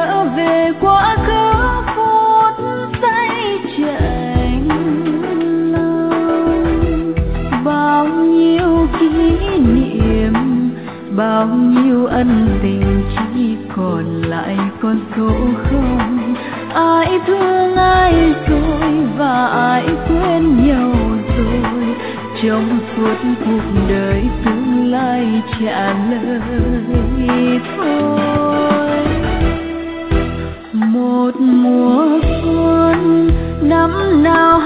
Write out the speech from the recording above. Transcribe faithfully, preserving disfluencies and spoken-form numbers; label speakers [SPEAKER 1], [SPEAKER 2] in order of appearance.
[SPEAKER 1] trở về quá khứ phút giây chạy lòng. Bao nhiêu kỷ niệm, bao nhiêu ân tình chỉ còn lại con số không. Ai thương ai rồi và ai quên nhau rồi, trong suốt cuộc đời tương lai trả lời thôi. Một mùa xuân năm nào